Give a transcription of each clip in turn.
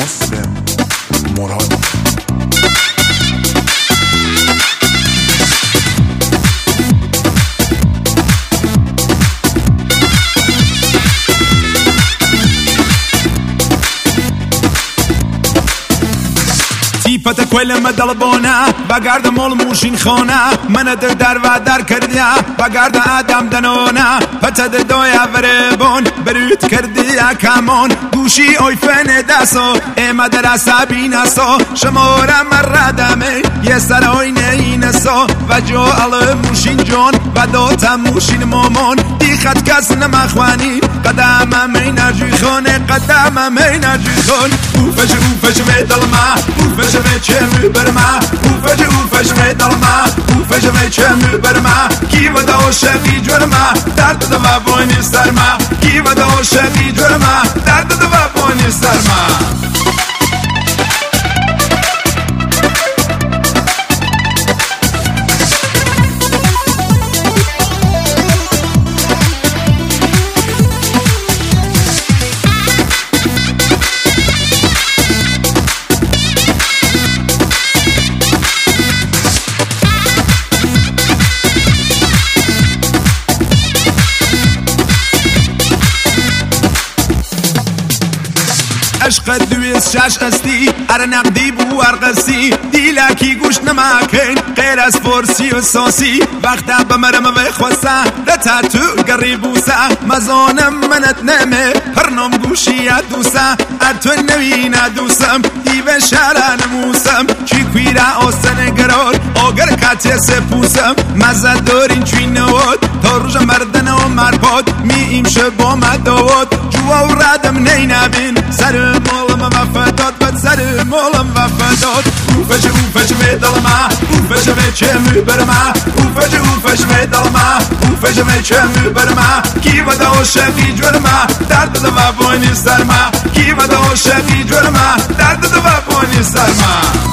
مسلم مراد. تیپت کل مدلبونه بگرد مول موشین خانه من در و در کردیا بگرد آدم دنونه پتد دویا وربون برود کردی کمان گوشی اوی فن دستو مدرسه بینسو شمارم ردمه یه سر اوی نسو و جو ال موشین جون و دوتا موشین مامان دی خط کس نمخوانی قدم می نرجوی خانه قدم می نرجوی خان اوفش میدل ما اوفش چه برما اوفش میدل ما اوفش چه برما کی و داشتی جرما درد دو بونی سرما کی و داشتی جرما درد دو بونی سرما. عشق دویست شش قستی ار نقدی بو ارقسی دیلکی گوش نماکن غیر از فرسی و ساسی وقتا بمرم و خواسته دتا تو گریبوسه مزانم منت نمه پرنم گوشی دوسه اتو نوینه دوسم دیو شهر نموسم چی کویره آسن گرار آگر کتی سپوسم مزد دارین چوی نواد تا روژ مردن و مرپاد میم شبا مدواد جوا و ردم نینبین سر مولم وفادات بد سر مولم وفادات اوفش میدل ما اوفش چه برما اوفش میدل ما اوفش چه برما کی و داشتی جرما درد دو بونی سرما کی و داشتی جرما درد دو بونی سرما.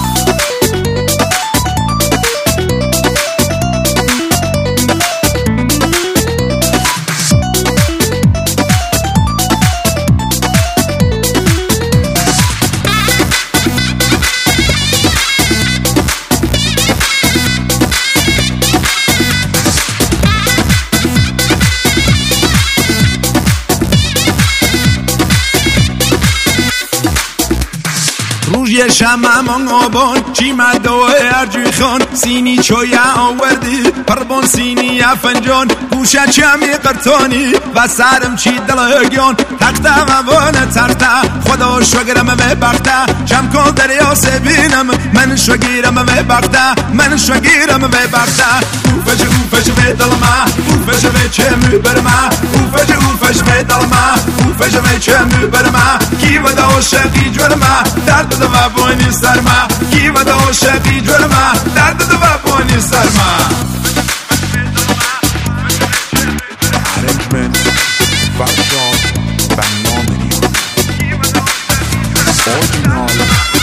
روژ شمم آبان چی مدوه ارجوی خان سینی چویه آوردی پربان سینی فنجان گوشه چمی قرطانی و سرم چی دلگیان تخته موانه تخته خدا شگرم و بخته چم کن دریا سبینم من شگیرم و بخته من شگیرم و بخته اوفش میدل ما اوفش چه برما اوفش میدل ما اوفش چه برما کی و داشتی جرما درد دو بونی سرما کی و داشتی جرما درد دو بونی سرما. Arrangement Workshop Bang Original